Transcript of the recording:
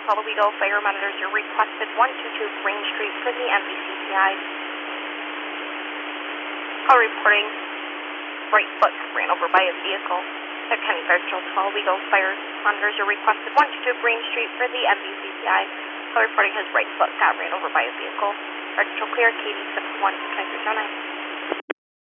Toledo Fire monitors your requested 122 Green Street for the MVCCI. Call reporting right foot ran over by a vehicle. The County Fire Patrol Toledo Fire monitors your requested 122 Green Street for the MVCCI. Call reporting his right foot got ran over by a vehicle. Fire Patrol clear, KD 61, County 609.